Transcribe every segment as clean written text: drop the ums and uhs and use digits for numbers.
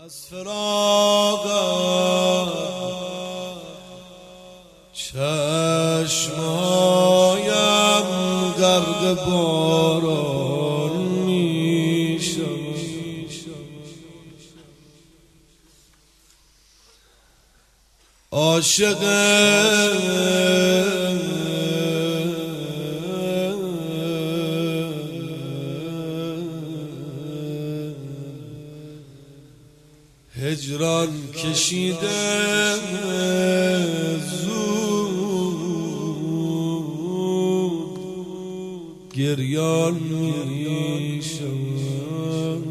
از فراقت چشمایم غرق باران می شود. عاشق هجران کشیده زود گریان می شود.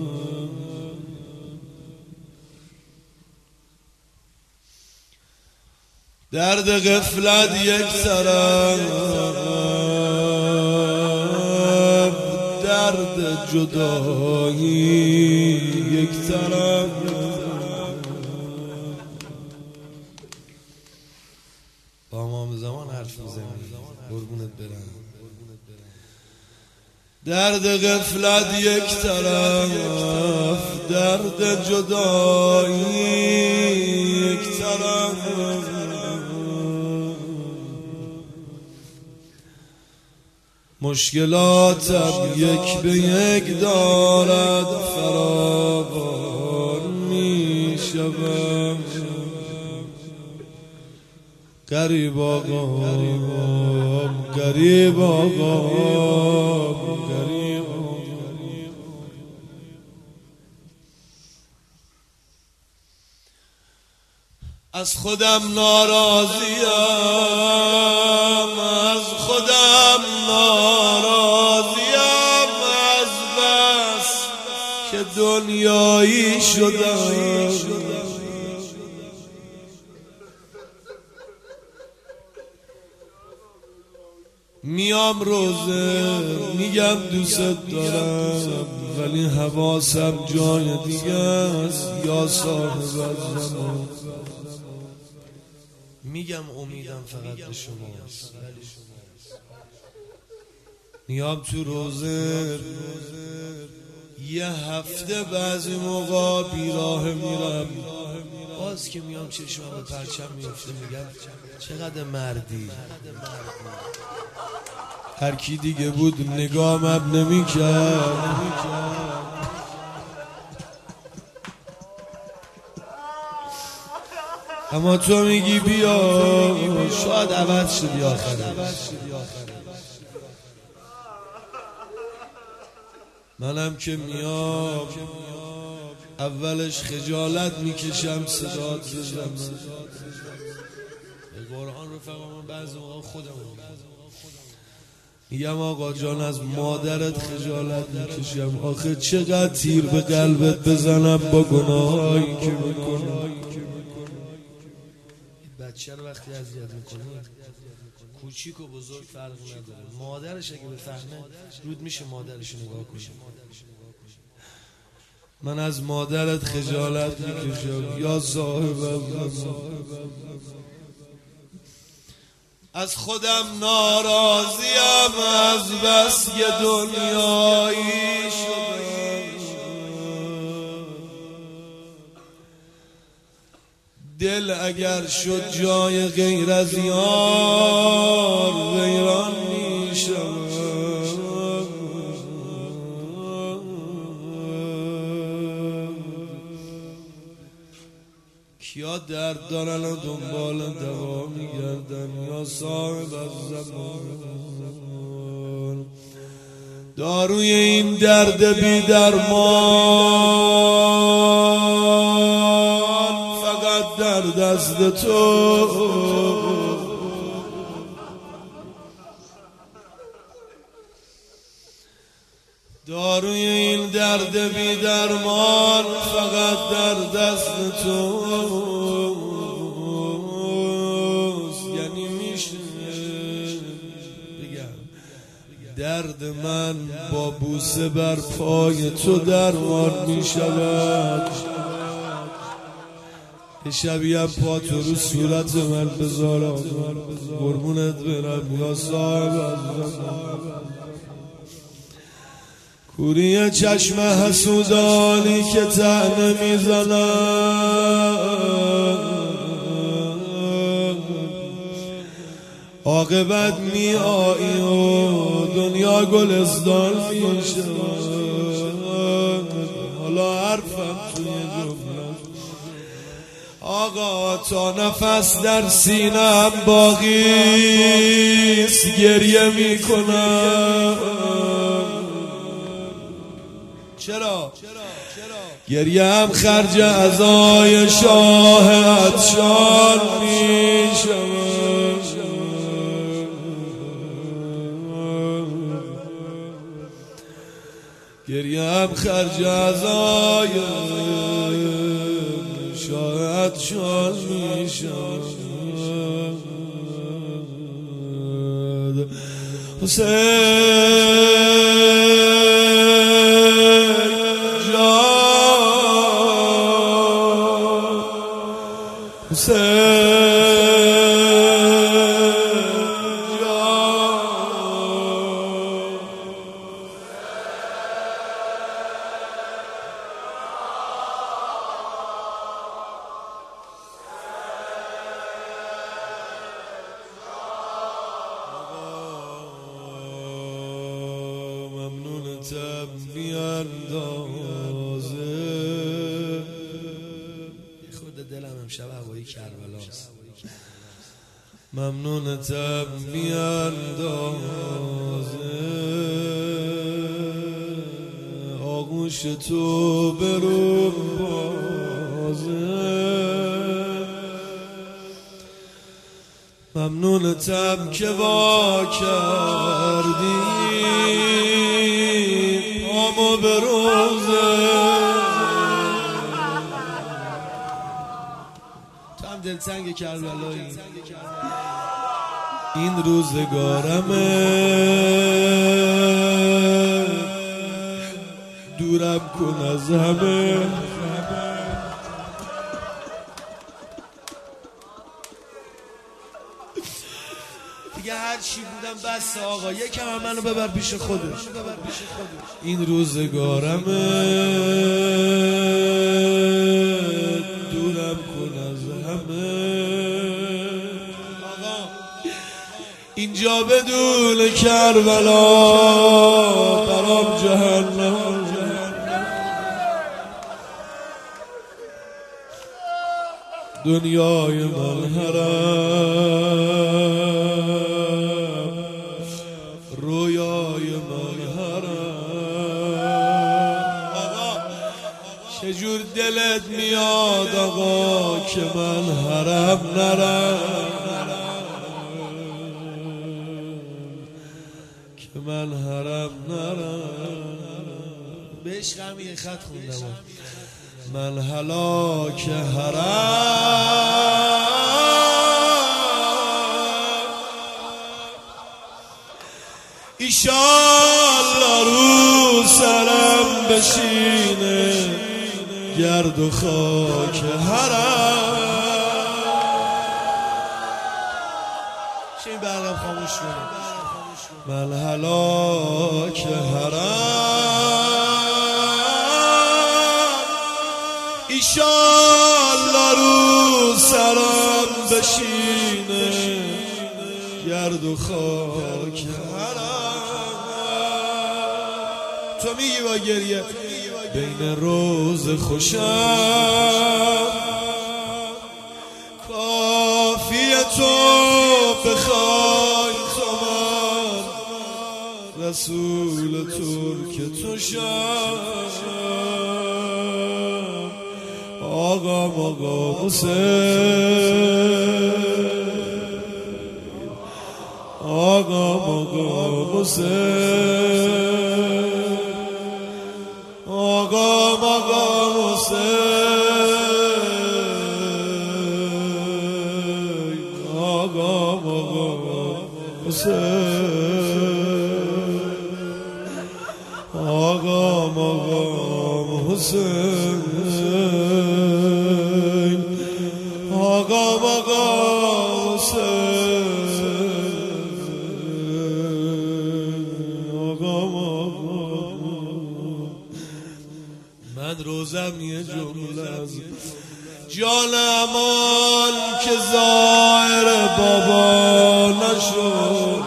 درد غفلت یک طرف، درد جدایی یک طرف. با امام زمان حرف میزنی قربونت برم. درد غفلت یک طرف، درد جدایی یک طرف. مشکلاتم یک به یک دارد فراوان می شود. غریب آقام، غریب آقام، غریب آقام. از خودم ناراضیم، از خودم ناراضیم، از بس که دنیایی شدم. میام روزه میگم دوست دارم، ولی حواسم جای دیگه است. یا صاحب الزمان، میگم امیدم فقط به شماست. میام تو روزه یه هفته بعضی موقع بیراه میرم، باز که میام چشمم به پرچم میفته میگم چقدر مردی. هر کی دیگه بود نگامم نمیکرد. اما تو میگی بیا، شاید عوض شدی آخره. منم که میام اولش خجالت میکشم صدات بزنم. قرآن رفقا من بعضی موقع خودم میگم آقا جان از مادرت خجالت میکشم. آخه چقدر تیر به قلبت بزنم با گناهایی که میکنم. بچه رو وقتی اذیت میکنی کوچیک و بزرگ فرق نداره. مادرش اگه بفهمه رود میشه مادرش نگاه کنه. من از مادرت خجالت میکشم یا صاحب. از خودم ناراضیم، از بس یه دنیایی شدم. دل اگر شد جای غیر از یار ویران می شود. کیا درد دارن و دنبال دوا میگردن یا صاحب الزمان. داروی این درد بی درمان فقط در دست تو. داروی این درد بی درمان فقط در دست تو. یعنی میشه بگم درد من با بوسه بر پای تو درمان میشود. شبیه پا تو رو صورت من بذارم قربونت برم یا صاحب الزمان. کوری چشم حسودانی که طعنه میزنن عاقبت می آیی و دنیا گلستان میشه. حالا حرفم توی جمله آقا تا نفس در سینم باقیست گریه میکنم. چرا؟ گریه هم خرج عزای شاه عطشان میشم. گریه هم خرج عزای شاه عطشان میشم. ممنون تب اندازه خود دلم امشب هوایی کربلاست. ممنون تب اندازه آغوش تو برو بازه. ممنون تب که وا کردی پامو به روزه. تو هم دلتنگ کربلایی. این روزگارمه دورم کن از همه. دیگه هر چی بودم بس آقا یکم هم منو ببر پیش خودش. این روزگارمه دورم کن از همه. آقا اینجا بدون کربلا برام جهنم. دنیای من حرم رویای من حرم. آقا چجور دلت میاد آقا که من حرم نرم، که من حرم نرم. به عشقم یه خط خوندم من هلاک حرم ایشالله رو سرم بشینه گرد و خاک حرم. چه این برقم خاموش کنه. من هلاک حرم ایشالله رو سرم بشینه گرد و خاک حرم. تو میگی با گریه بین روز خوشم کافیه تو بخوای تو من رسول ترک تو شم. آقا حسین آقا حسین آقا حسین آقا حسین آقا حسین آقا حسین آقا جان امان که ظاهر بابا نشد.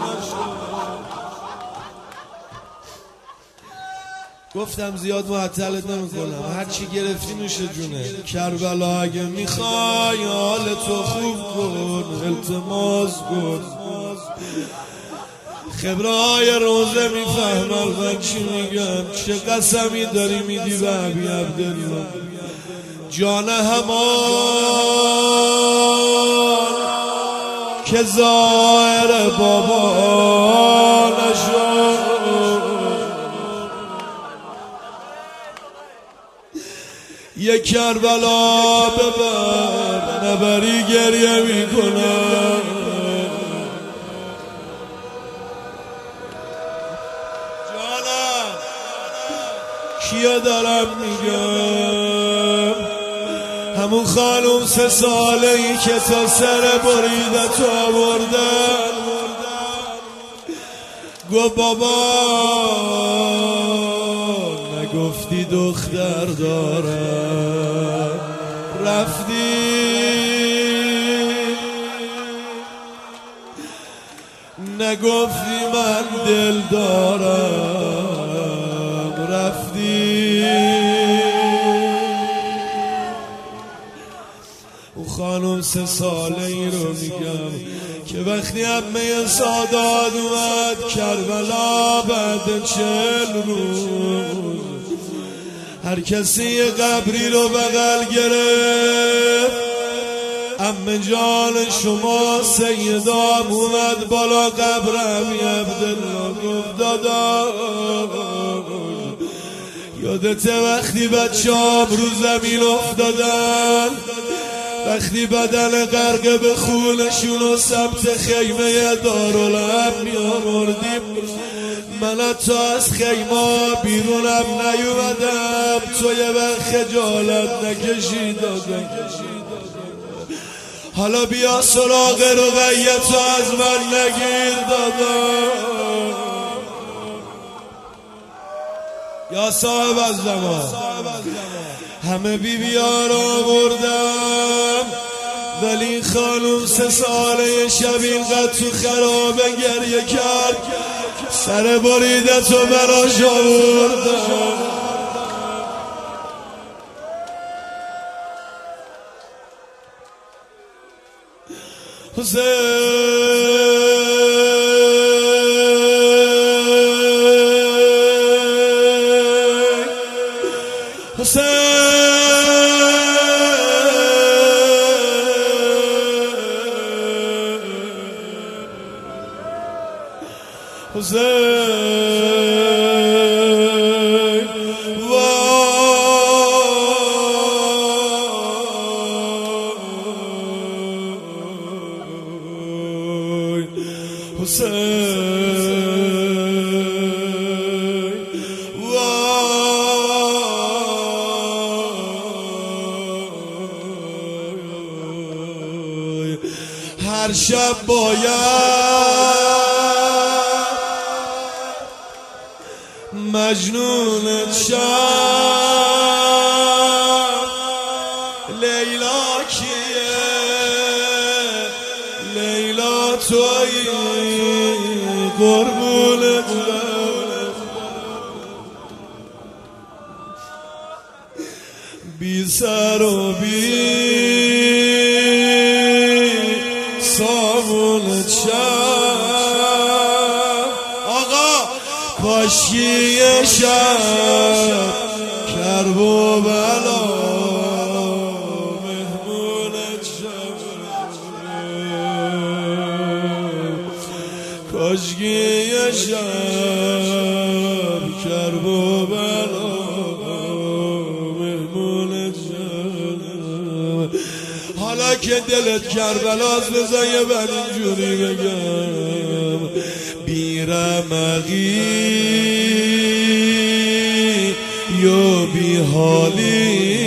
گفتم زیاد معطلت نمیکنم، هرچی گرفتی نوش جونه. کربلا اگه میخوای حال تو خوب کن، التماس کن. خبرهای روزه میفهمم من چی میگم. چه قسمی داری میدی به ابی عبدالله. جان همان که ظاهر بابا نشد. یک کربلا ببر، نبری گریه میکنم. جانم کیا دارم میگم؟ همون خانوم 3 ساله ای که تا سر بریدت آوردن. گو بابا نگفتی دختر دارم، رفتی نگفتی من دل دارم، رفتی. او خانم 3 ساله ای رو میگم که وقتی عمه سادات اومد کربلا بعد 40 روز، هر کسی یه قبری رو بغل گرفت. عمه جان شما سیدام اومد بالا قبر ابی عبدالله، گفت دادا یادت وقتی بچه‌ام رو زمین افتادن، وقتی بدن غرق به خونشون و سمت خیمه دارالعلم می آوردیم، من حتی از خیمه بیرونم نیومدم، تو یه وقت خجالت نکشی دادم. حالا بیا سراغ رقیه تو از من نگیر دادم. یا صاحب الزمان همه بیبی‌ها رو بردم، ولی خانوم 3 ساله شب اینقدر تو خرابه گریه کرد، سر بریدت و براش آوردم. هر شب باید مجنون شب. لیلا کیه؟ لیلا تویی قربونت بی سر و بی سامونت شب. آقا کاشکی شب کرب و بلا مهمونت شب. کاشکی شب کرب و بلا مهمونت شب. حالا که دلت کربلاست بذار یه من اینجوری بگم، بیرمقی یا بی حالی.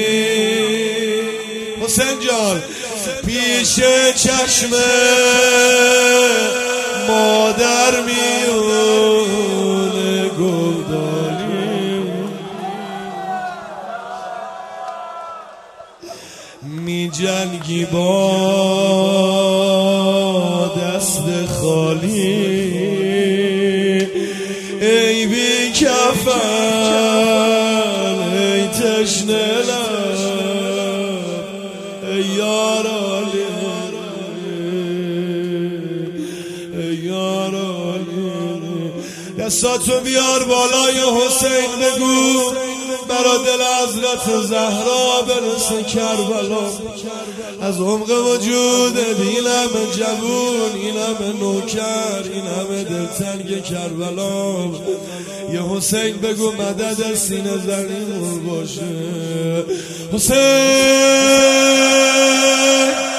حسین جان پیش چشم مادر میونه گلدانی. می جنگی با دست خالی، ای بی کفن ای تشنه لب ای یار علی، ای یار علی. دستاتو بیار بالای حسین بگو برا دل حضرت زهرا برسه کربلا. از عمق وجود این همه جوون، این همه نوکر، این همه دلتنگ کربلا، یه حسین بگو مدد سینه زنیمون باشه. حسین